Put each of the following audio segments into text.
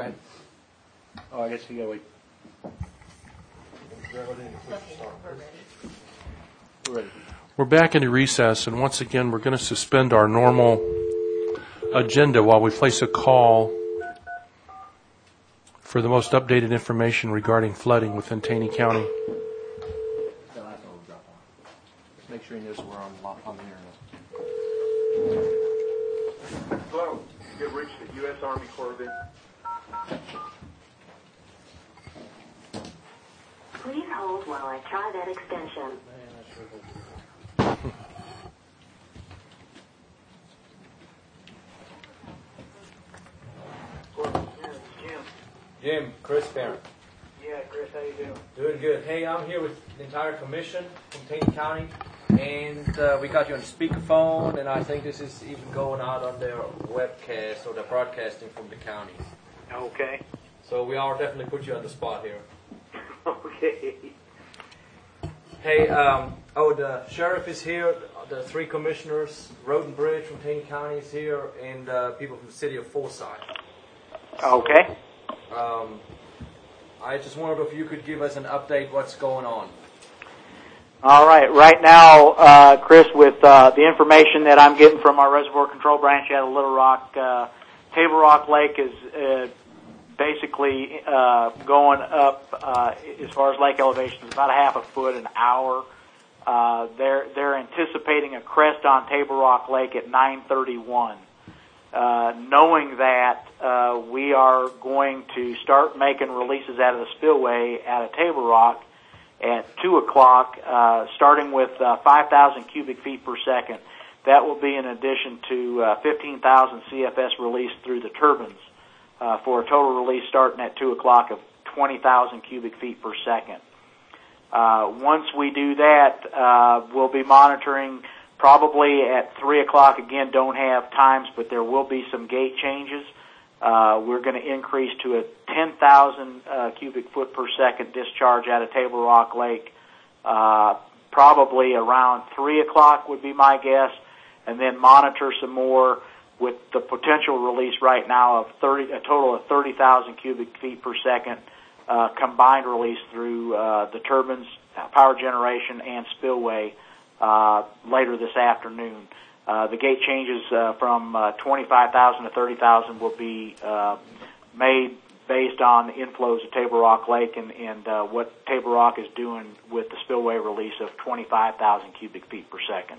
Go ahead. Oh, I guess you gotta wait. We're ready. We're back into recess, and once again, we're going to suspend our normal agenda while we place a call for the most updated information regarding flooding within Taney County. That last one will drop on. Just make sure he knows we're on the internet. Hello, you have reached the U.S. Army Corps of Please hold while I try that extension. Jim, Chris Parent. Yeah, Chris, how you doing? Doing good. Hey, I'm here with the entire commission from Taney County, and we got you on speakerphone, and I think this is even going out on their webcast, or they're broadcasting from the county. Okay. So we are definitely put you on the spot here. Okay. Hey, the sheriff is here, the three commissioners, Road and Bridge from Taney County is here, and people from the city of Forsyth. Okay. I just wondered if you could give us an update what's going on. All right. Right now, Chris, with the information that I'm getting from our reservoir control branch out of Little Rock, Table Rock Lake is basically going up as far as lake elevation is about a half a foot an hour. They're anticipating a crest on Table Rock Lake at 9:31. Knowing that we are going to start making releases out of the spillway out of Table Rock at 2 o'clock, starting with 5,000 cubic feet per second. That will be in addition to 15,000 CFS released through the turbines for a total release starting at 2 o'clock of 20,000 cubic feet per second. Once we do that, we'll be monitoring probably at 3 o'clock. Again, don't have times, but there will be some gate changes. We're going to increase to a 10,000 cubic foot per second discharge out of Table Rock Lake. Probably around 3 o'clock would be my guess, and then monitor some more with the potential release right now of a total of 30,000 cubic feet per second combined release through the turbines, power generation, and spillway later this afternoon. The gate changes from 25,000 to 30,000 will be made based on the inflows of Table Rock Lake and what Table Rock is doing with the spillway release of 25,000 cubic feet per second.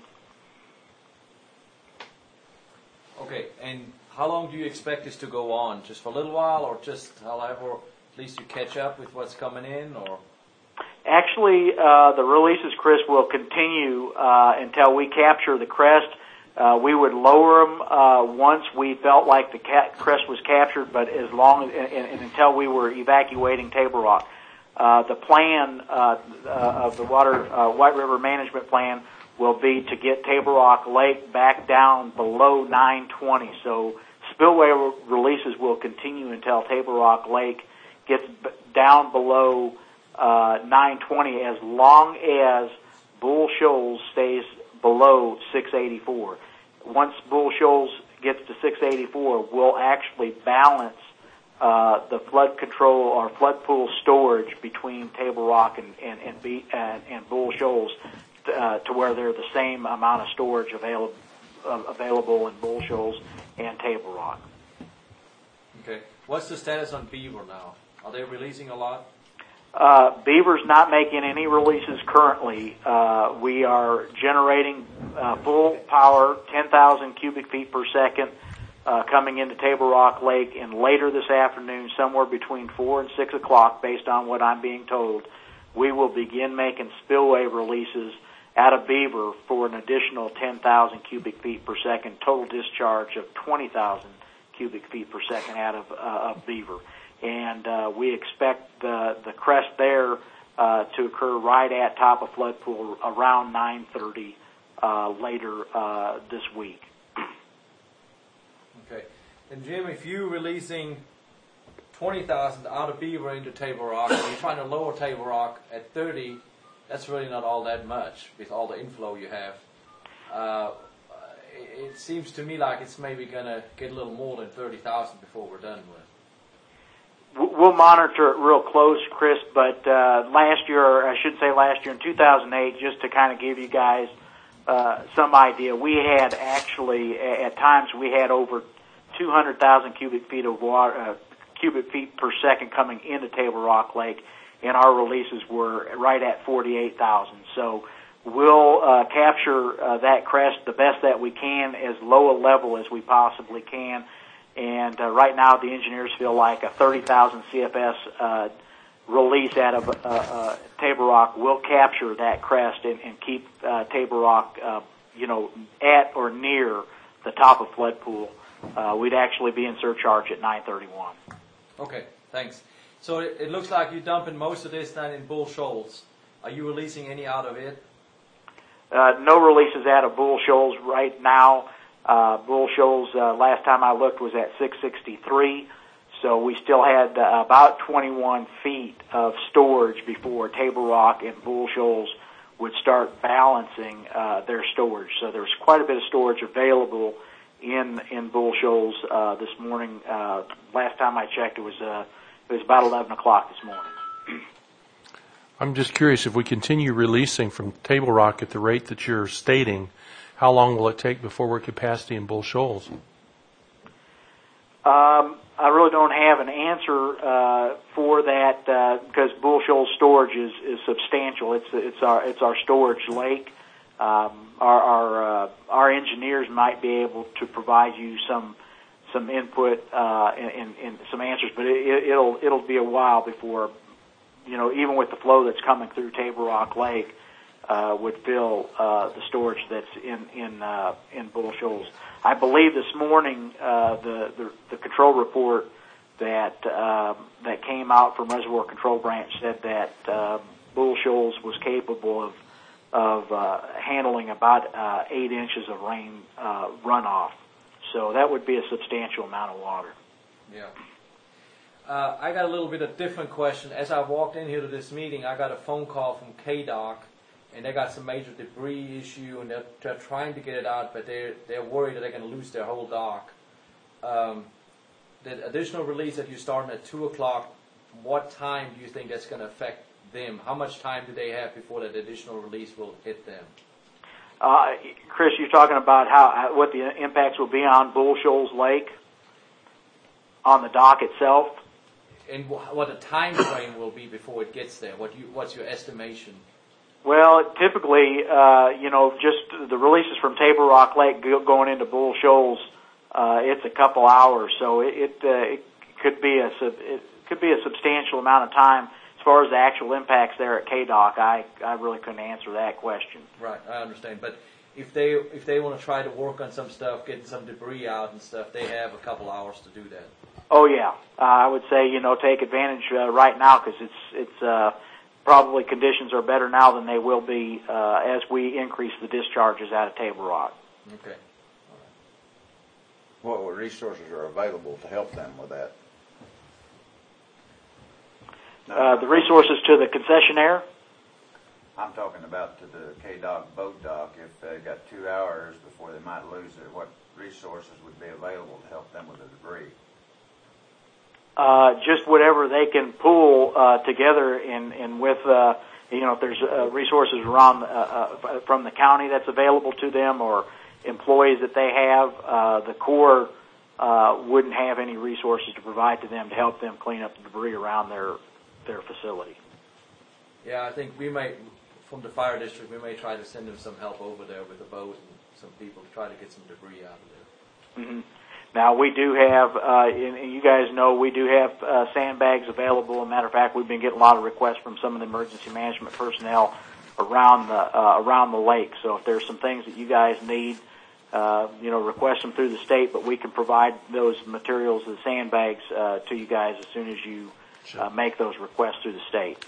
Okay, and how long do you expect this to go on? Just for a little while, or just however, at least you catch up with what's coming in, or? Actually, the releases, Chris, will continue until we capture the crest. We would lower them once we felt like the crest was captured, but as long as, and until we were evacuating Table Rock. The plan of the White River Management Plan will be to get Table Rock Lake back down below 920. So spillway releases will continue until Table Rock Lake gets down below 920, as long as Bull Shoals stays below 684. Once Bull Shoals gets to 684, we'll actually balance the flood control or flood pool storage between Table Rock and Bull Shoals to where they're the same amount of storage available in Bull Shoals and Table Rock. Okay. What's the status on Beaver now? Are they releasing a lot? Beaver's not making any releases currently. We are generating full power, 10,000 cubic feet per second, coming into Table Rock Lake, and later this afternoon, somewhere between 4 and 6 o'clock, based on what I'm being told, we will begin making spillway releases out of Beaver for an additional 10,000 cubic feet per second, total discharge of 20,000 cubic feet per second out of Beaver. And we expect the crest there to occur right at top of flood pool around 9:30 later this week. Okay. And Jim, if you're releasing 20,000 out of Beaver into Table Rock, and you're trying to lower Table Rock at 30, that's really not all that much with all the inflow you have. It seems to me like it's maybe going to get a little more than 30,000 before we're done with. we'll monitor it real close, Chris. But last year, or I should say last year in 2008, just to kind of give you guys some idea, we had actually at times we had over 200,000 cubic feet of water, cubic feet per second coming into Table Rock Lake, and our releases were right at 48,000. So we'll capture that crest the best that we can, as low a level as we possibly can. And right now, the engineers feel like a 30,000 CFS release out of Table Rock will capture that crest and keep Table Rock, at or near the top of flood pool. We'd actually be in surcharge at 931. Okay, thanks. So it looks like you're dumping most of this then in Bull Shoals. Are you releasing any out of it? No releases out of Bull Shoals right now. Bull Shoals, last time I looked, was at 663. So we still had about 21 feet of storage before Table Rock and Bull Shoals would start balancing their storage. So there's quite a bit of storage available in Bull Shoals this morning. Last time I checked, it was about 11 o'clock this morning. I'm just curious, if we continue releasing from Table Rock at the rate that you're stating, how long will it take before we're at capacity in Bull Shoals? I really don't have an answer for that because Bull Shoals storage is substantial. It's our storage lake. Our engineers might be able to provide you some input and some answers, but it'll be a while before, even with the flow that's coming through Table Rock Lake, would fill the storage that's in Bull Shoals. I believe this morning the control report that came out from Reservoir Control Branch said that Bull Shoals was capable of handling about 8 inches of rain runoff. So that would be a substantial amount of water. Yeah. I got a little bit of different question. As I walked in here to this meeting, I got a phone call from KDOC, and they got some major debris issue, and they're trying to get it out, but they're worried that they're going to lose their whole dock. The additional release that you're starting at 2 o'clock, what time do you think that's going to affect them? How much time do they have before that additional release will hit them? Chris, you're talking about what the impacts will be on Bull Shoals Lake, on the dock itself? And what the time frame will be before it gets there? What's your estimation? Well, typically, just the releases from Table Rock Lake going into Bull Shoals, it's a couple hours, so it could be a substantial amount of time. As far as the actual impacts there at KDOC, I really couldn't answer that question. Right, I understand. But if they want to try to work on some stuff, getting some debris out and stuff, they have a couple hours to do that. Oh yeah, I would say take advantage right now because it's probably conditions are better now than they will be as we increase the discharges out of Table Rock. Okay. All right. What resources are available to help them with that? The resources to the concessionaire? I'm talking about to the KDOC boat dock. If they got 2 hours before they might lose it, what resources would be available to help them with the debris? Just whatever they can pull together and with, if there's resources around from the county that's available to them or employees that they have, the Corps wouldn't have any resources to provide to them to help them clean up the debris around their facility. Yeah, I think we may, from the fire district, we may try to send them some help over there with the boat and some people to try to get some debris out of there. Mm-hmm. Now, we do have, and you guys know, we do have sandbags available. As a matter of fact, we've been getting a lot of requests from some of the emergency management personnel around the lake. So if there's some things that you guys need, request them through the state, but we can provide those materials, the sandbags, to you guys as soon as you make those requests through the state.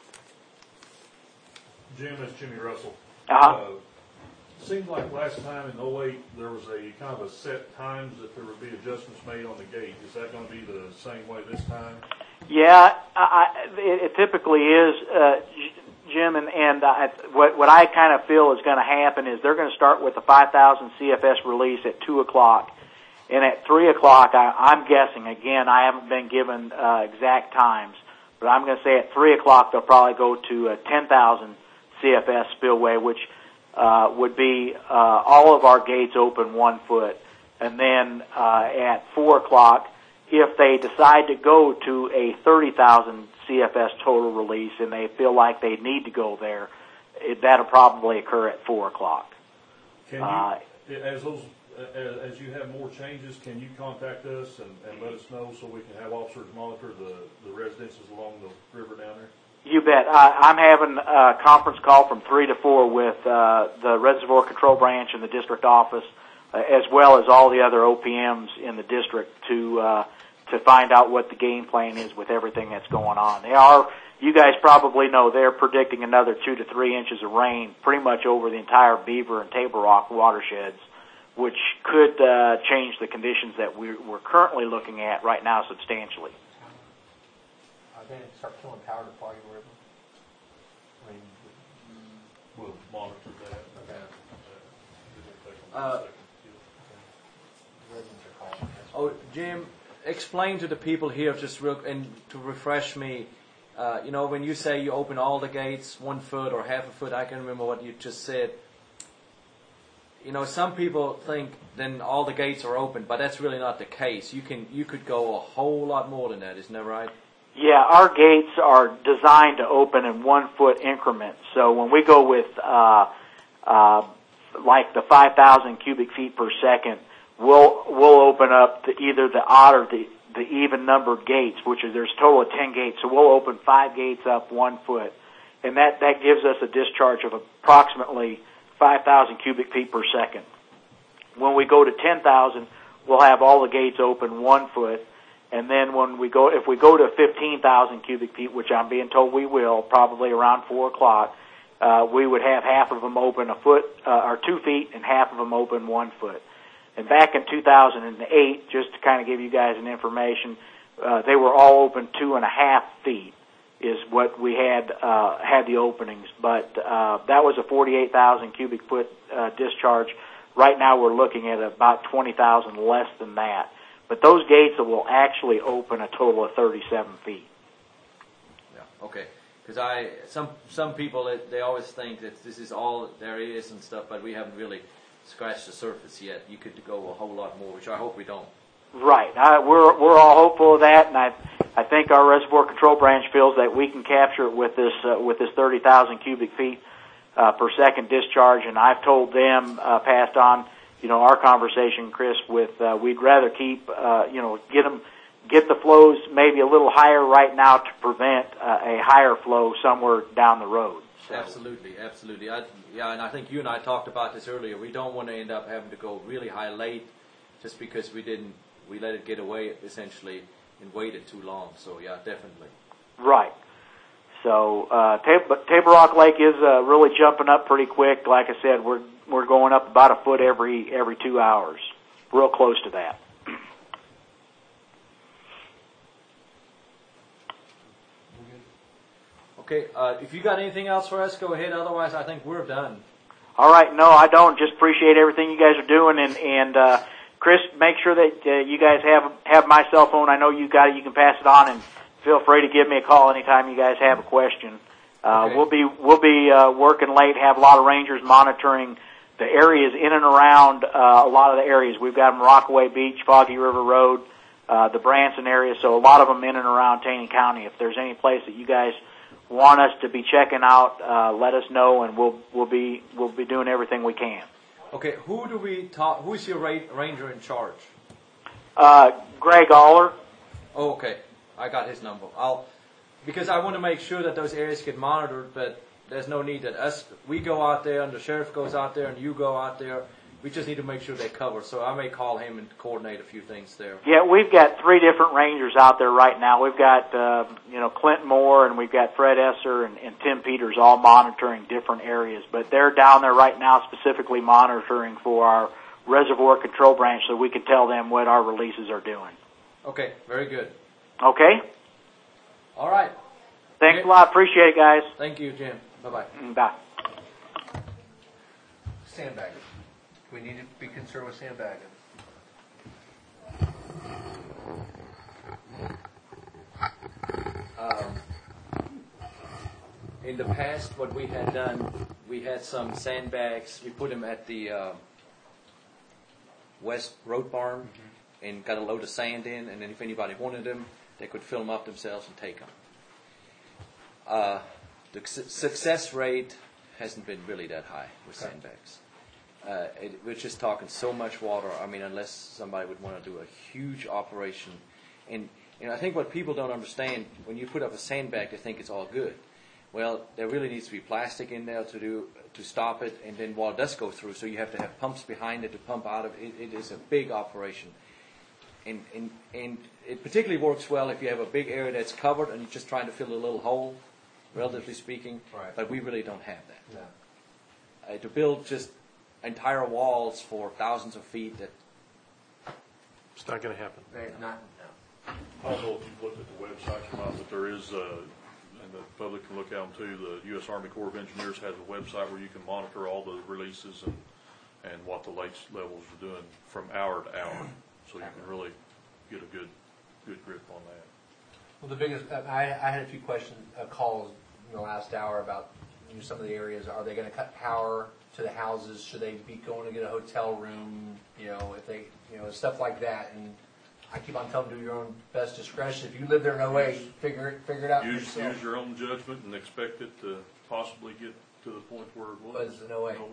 Jim, it's Jimmy Russell. Seemed like last time in 08 there was a kind of a set times that there would be adjustments made on the gate. Is that going to be the same way this time? Yeah, it typically is, Jim, and what I kind of feel is going to happen is they're going to start with the 5,000 CFS release at 2 o'clock, And at 3 o'clock, I'm guessing, again, I haven't been given exact times, but I'm going to say at 3 o'clock they'll probably go to a 10,000 CFS spillway, which would be all of our gates open 1 foot. And then at 4 o'clock, if they decide to go to a 30,000 CFS total release and they feel like they need to go there, that'll probably occur at 4 o'clock. Can you, as you have more changes, can you contact us and let us know so we can have officers monitor the residences along the river down there? You bet. I'm having a conference call from 3 to 4 with the Reservoir Control Branch and the district office, as well as all the other OPMs in the district to find out what the game plan is with everything that's going on. You guys probably know they're predicting another 2 to 3 inches of rain pretty much over the entire Beaver and Table Rock watersheds, which could change the conditions that we're currently looking at right now substantially. Are they going to start killing power to Foggy River? I mean, We'll monitor that. residents are calling. Oh, Jim, explain to the people here just real, and to refresh me. When you say you open all the gates 1 foot or half a foot, I can remember what you just said. Some people think then all the gates are open, but that's really not the case. You could go a whole lot more than that, isn't that right? Yeah, our gates are designed to open in 1 foot increments. So when we go with like the 5,000 cubic feet per second, we'll open up to either the odd or the even numbered gates, which is there's a total of 10 gates. So we'll open 5 gates up 1 foot, and that gives us a discharge of approximately 5,000 cubic feet per second. When we go to 10,000, we'll have all the gates open 1 foot, and then if we go to 15,000 cubic feet, which I'm being told we will, probably around 4 o'clock, we would have half of them open a foot or 2 feet, and half of them open 1 foot. And back in 2008, just to kind of give you guys an information, they were all open 2.5 feet. Is what we had the openings, but that was a 48,000 cubic foot discharge. Right now we're looking at about 20,000 less than that. But those gates will actually open a total of 37 feet. Yeah. Okay. Because some people they always think that this is all there is and stuff, but we haven't really scratched the surface yet. You could go a whole lot more, which I hope we don't. Right. We're all hopeful of that, and I think our Reservoir Control Branch feels that we can capture it with this 30,000 cubic feet per second discharge. And I've told them, passed on, our conversation, Chris, with we'd rather keep, get the flows maybe a little higher right now to prevent a higher flow somewhere down the road. So. Absolutely. And I think you and I talked about this earlier. We don't want to end up having to go really high late just because we let it get away essentially and waited too long. So yeah, definitely. Right. So Table Rock Lake is really jumping up pretty quick. Like I said, we're going up about a foot every 2 hours. Real close to that. Okay. If you got anything else for us, go ahead. Otherwise, I think we're done. All right. No, I don't. Just appreciate everything you guys are doing, and Chris, make sure that you guys have my cell phone. I know you got it. You can pass it on, and feel free to give me a call anytime you guys have a question. Okay. We'll be working late. Have a lot of rangers monitoring the areas in and around a lot of the areas. We've got them Rockaway Beach, Foggy River Road, the Branson area. So a lot of them in and around Taney County. If there's any place that you guys want us to be checking out, let us know, and we'll be doing everything we can. Okay, who do we talk? Who's your ranger in charge? Greg Aller. Oh, okay, I got his number. Because I want to make sure that those areas get monitored, but there's no need that we go out there and the sheriff goes out there and you go out there. We just need to make sure they're covered. So I may call him and coordinate a few things there. Yeah, we've got 3 different rangers out there right now. We've got Clint Moore, and we've got Fred Esser and Tim Peters all monitoring different areas. But they're down there right now specifically monitoring for our Reservoir Control Branch so we can tell them what our releases are doing. Okay, very good. Okay? All right. Thanks a lot. Appreciate it, guys. Thank you, Jim. Bye-bye. Bye. Sandbagging. We need to be concerned with sandbagging. In the past, what we had done, we had some sandbags. We put them at the West Road Barn and got a load of sand in, and then if anybody wanted them, they could fill them up themselves and take them. The success rate hasn't been really that high with sandbags. We're just talking so much water. I mean, unless somebody would want to do a huge operation. And I think what people don't understand, when you put up a sandbag, they think it's all good. Well, there really needs to be plastic in there to stop it, and then water does go through, so you have to have pumps behind it to pump out of it. It is a big operation. And it particularly works well if you have a big area that's covered and you're just trying to fill a little hole, relatively speaking. Right. But we really don't have that. No. To build just entire walls for thousands of feet, that It's not going to happen. Not, no. I don't know if you've looked at the website or not, but there is, and the public can look at them too, the U.S. Army Corps of Engineers has a website where you can monitor all the releases and what the lake levels are doing from hour to hour. So you can really get a good grip on that. Well, the biggest, I had a few calls in the last hour about some of the areas. Are they going to cut power to the houses? Should they be going to get a hotel room? If they, stuff like that. And I keep on telling them, do your own best discretion. If you live there in 08, figure it out for yourself. Use your own judgment and expect it to possibly get to the point where it was. Was in 08.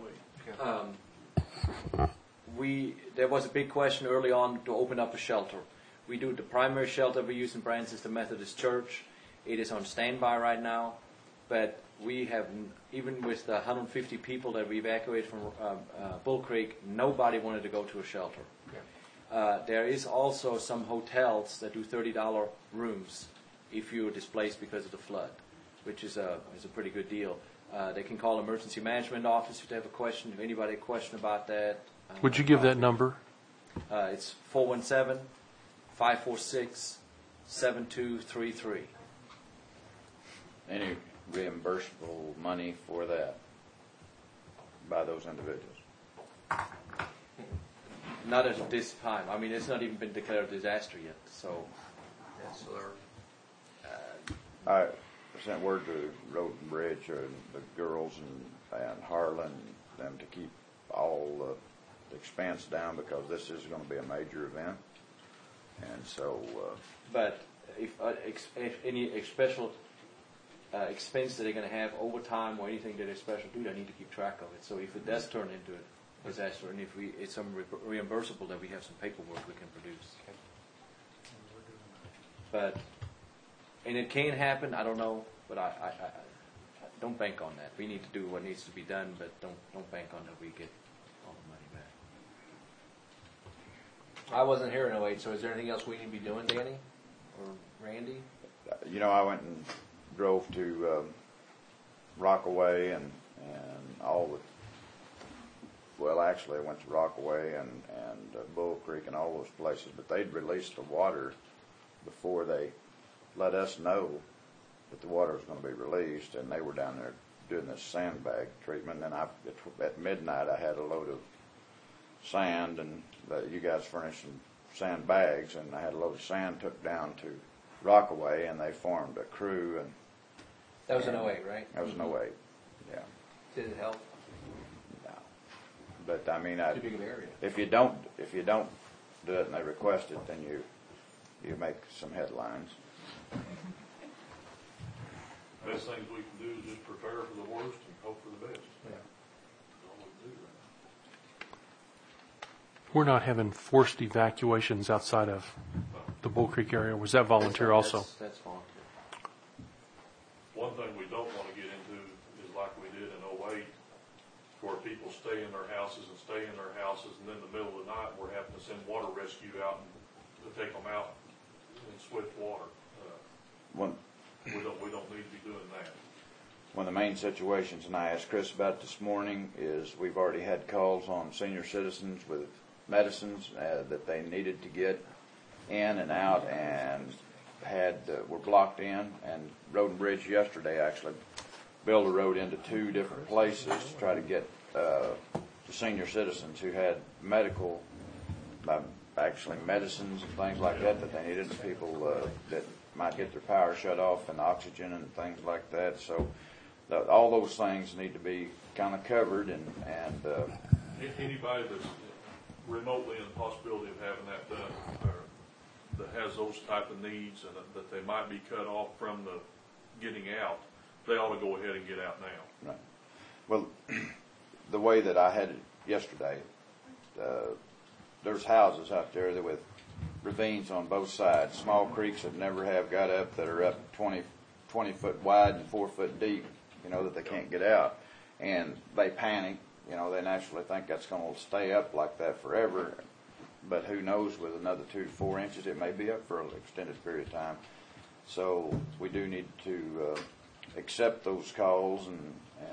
There was a big question early on to open up a shelter. We do the primary shelter we use in Branson is the Methodist Church. It is on standby right now, but we have, even with the 150 people that we evacuated from Bull Creek, nobody wanted to go to a shelter. There is also some hotels that do $30 rooms if you're displaced because of the flood, which is a pretty good deal. They can call emergency management office if they have a question. If anybody has a question about that. Would you give that number? It's 417-546-7233. Any reimbursable money for that by those individuals? Not at this time. I mean, it's not even been declared a disaster yet. So, I sent word to Road and Bridge, the girls and Harlan, them to keep all the expense down because this is going to be a major event. And so... but if any special expense that they're going to have overtime or anything that is special do, they need to keep track of it. So if it does turn into a disaster, and if it's some reimbursable, then we have some paperwork we can produce. But, and it can happen, I don't know, but I don't bank on that. We need to do what needs to be done, but don't bank on that we get all the money back. I wasn't here in 08, so is there anything else we need to be doing, Danny or Randy? I went and drove to Rockaway and all the... Well, actually, I went to Rockaway and Bull Creek and all those places, but they'd released the water before they let us know that the water was going to be released, and they were down there doing this sandbag treatment. And at midnight, I had a load of sand, and you guys furnished some sandbags, and I had a load of sand took down to Rockaway, and they formed a crew. And that was in 08, right? That was in 08, yeah. Did it help? But I mean, Too big of an area. if you don't do it and they request it, then you make some headlines. Best things we can do is just prepare for the worst and hope for the best. Yeah. That's all we can do right now. We're not having forced evacuations outside of the Bull Creek area. Was that volunteer also? That's volunteer. One thing we don't want to get into is like we did in 08, where people stay in their houses, and then in the middle of the night we're having to send water rescue out to take them out in swift water. We don't need to be doing that. One of the main situations, and I asked Chris about it this morning, is we've already had calls on senior citizens with medicines that they needed to get in and out, and were blocked in. And Road and Bridge yesterday actually built a road into two different places to try to get the senior citizens who had actually medicines and things like that they needed, the people that might get their power shut off and oxygen and things like that. So all those things need to be kind of covered and Anybody that's remotely in the possibility of having that done, or that has those type of needs and that they might be cut off from the getting out, they ought to go ahead and get out now. right. Well, the way that I had it yesterday, there's houses out there that with ravines on both sides, small creeks that never have got up, that are up 20 foot wide and 4 foot deep, that they can't get out. And they panic, they naturally think that's going to stay up like that forever. But who knows, with another 2 to 4 inches, it may be up for an extended period of time. So we do need to accept those calls, and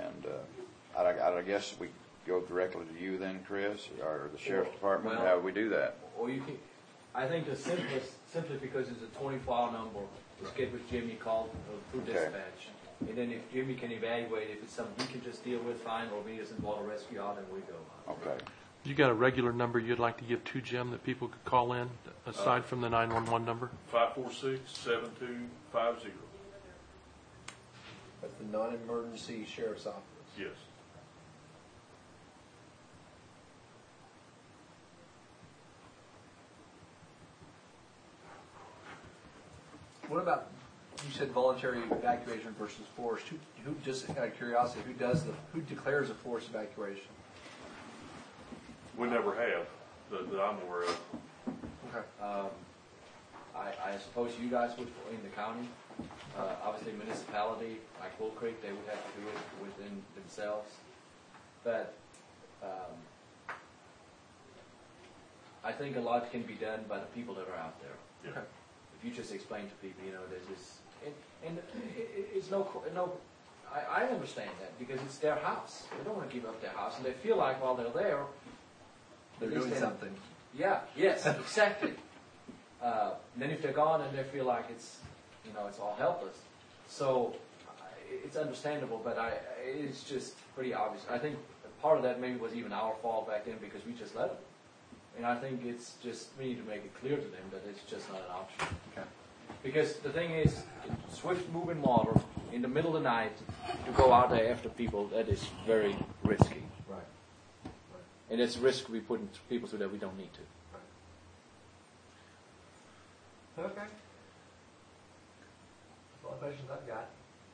I guess we go directly to you then, Chris, or the sheriff's department. Well, how do we do that? Or you can, I think the simplest, simply because it's a 24-hour number, is get with Jimmy, call through Okay. dispatch. And then if Jimmy can evaluate if it's something he can just deal with, fine, or we as in water rescue out, and we go. Okay. You got a regular number you'd like to give to Jim that people could call in, aside from the 911 number? 546-7250. That's the non-emergency sheriff's office. Yes. What about, you said voluntary evacuation versus forced? Who just out of curiosity, who declares a forced evacuation? We never have, that I'm aware of. Okay. I suppose you guys would in the county. Obviously, municipality like Bull Creek, they would have to do it within themselves. But I think a lot can be done by the people that are out there. Yeah. Okay. If you just explain to people, there's this, and it's no. I understand that because it's their house. They don't want to give up their house, and they feel like while they're there, They're at least doing something. Yeah. Yes. Exactly. Then if they're gone, and they feel like it's all helpless. So it's understandable, but it's just pretty obvious. I think part of that maybe was even our fault back then because we just let them. And I think it's just, we need to make it clear to them that it's just not an option. Okay. Because the thing is, swift moving water in the middle of the night to go out there after people, that is very risky. Right. And it's risk we put people through that we don't need to. Okay. That's all the questions I've got.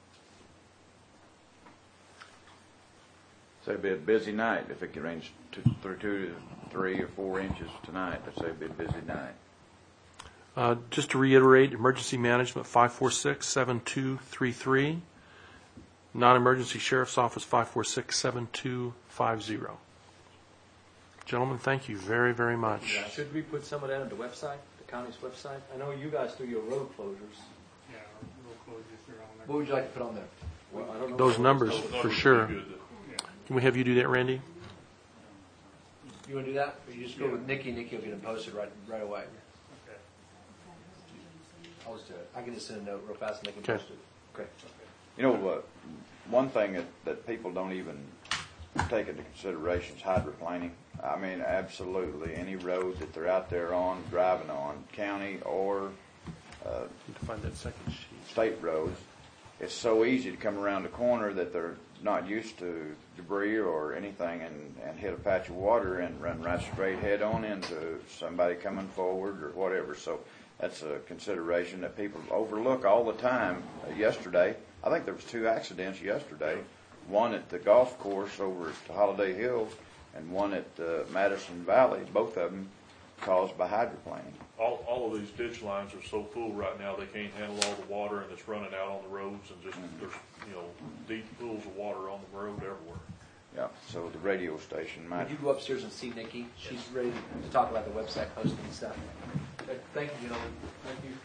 So it'd be a busy night if it could range through 2 to 3 or 4 inches tonight. Let's say it'd be a busy night. Just to reiterate, emergency management 546-7233. Non-emergency sheriff's office 546-7250. Gentlemen, thank you very, very much. Yeah. Should we put some of that on the website, the county's website? I know you guys do your road closures. Yeah, road closures are on there. What would you like to put on there? Well, I don't know. Those numbers, Those for numbers sure. would be good. Can we have you do that, Randy? You want to do that? Or you just go with Nikki? Nikki will get them posted right away. Okay. I'll just do it. I can just send a note real fast and they can Okay. post it. Okay. You know what? One thing that people don't even take into consideration is hydroplaning. I mean, absolutely any road that they're out there on, driving on, county or Need to find that second sheet. state roads, it's so easy to come around the corner that they're not used to debris or anything and hit a patch of water and run right straight head on into somebody coming forward or whatever. So that's a consideration that people overlook all the time. Yesterday, I think there was 2 accidents yesterday. One at the golf course over at Holiday Hills and one at Madison Valley, both of them caused by hydroplaning. All of these ditch lines are so full right now, they can't handle all the water and it's running out on the roads and just, there's, deep pools of water on the road everywhere. Yeah, so the radio station might. Would you go upstairs and see Nikki? She's ready to talk about the website posting and stuff. Okay. Thank you, gentlemen. Thank you.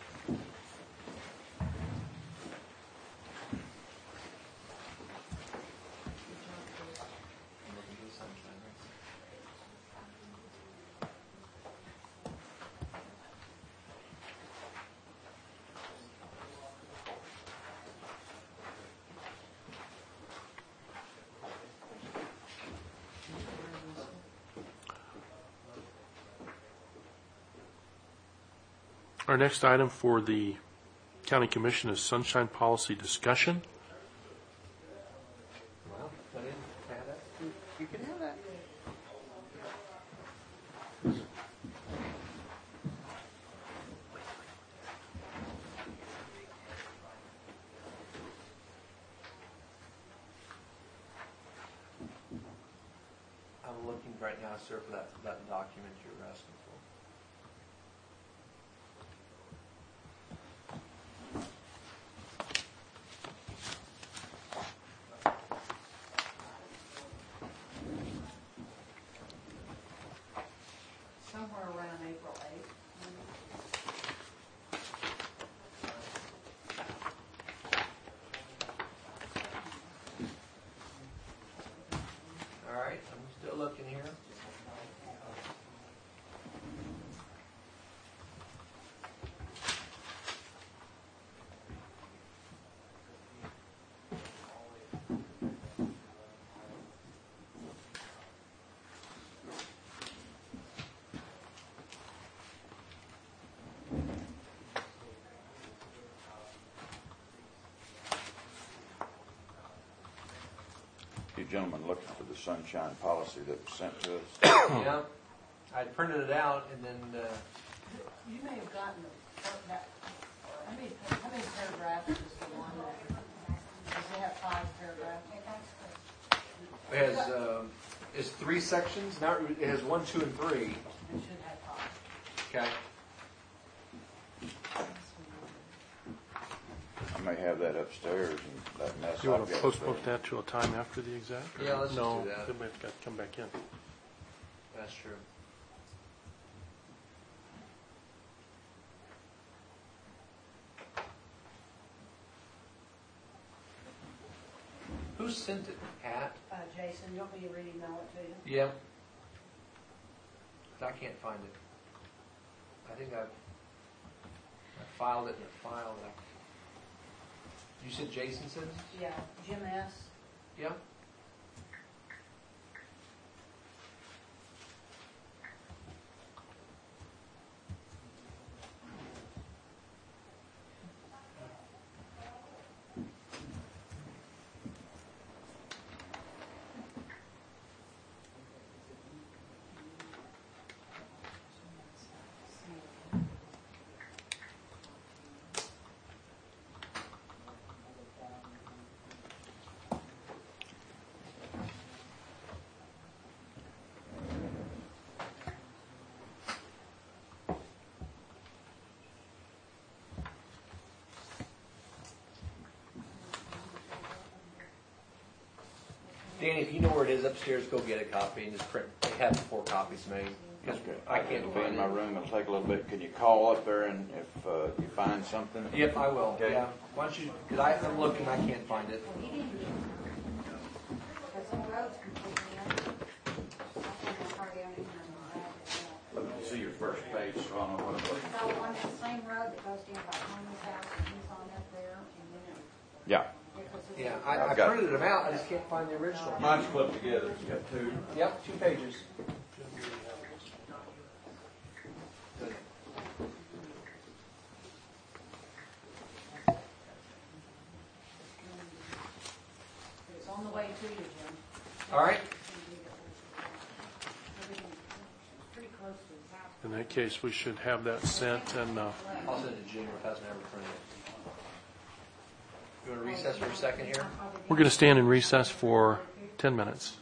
Our next item for the County Commission is Sunshine Policy Discussion. right now, sir, for that document you're asking for. Somewhere around April 8th. All right, I'm still looking here. You gentlemen looking for the sunshine policy that was sent to us? Yeah, I printed it out and then, You may have gotten that, how many paragraphs is the one that, does it have 5 paragraphs? it has, it's 3 sections, now it has 1, 2, and 3. It should have 5. Okay. I may have that upstairs and that mess. You want I've to got postpone there. that to a time after the exec? or- Yeah, let's just No, do that. then we have to come back in. That's true. Who sent it? Pat? Jason, you want me to re-email it to you? Yep. I can't find it. I think I filed it in a file that you said Jason sent it? Yeah, Jim S. Yep. Danny, if you know where it is upstairs, go get a copy and just print. They have 4 copies made. Because I can't It'll be in find my it. room. It'll take a little bit. Can you call up there and if you find something? Yep, I will. Okay. Yeah. Why don't you? Because I'm looking, I can't find it. Because the road's completely empty. I think hardly anything on Let me see your first page so I know what it was. that. So on that same road that goes down by Holman's house, and he's on up there, and then Yeah. because it's Yeah, I've I got- printed them out. I just can't find the original. Mine's clipped together. You got 2. Yep, 2 pages. Good. it's on the way to you, Jim. All right. Everything's pretty close to his house. In that case, we should have that sent and, I'll send it to Jim if it hasn't ever printed it. You want to recess for a second here? we're going to stand in recess for 10 minutes.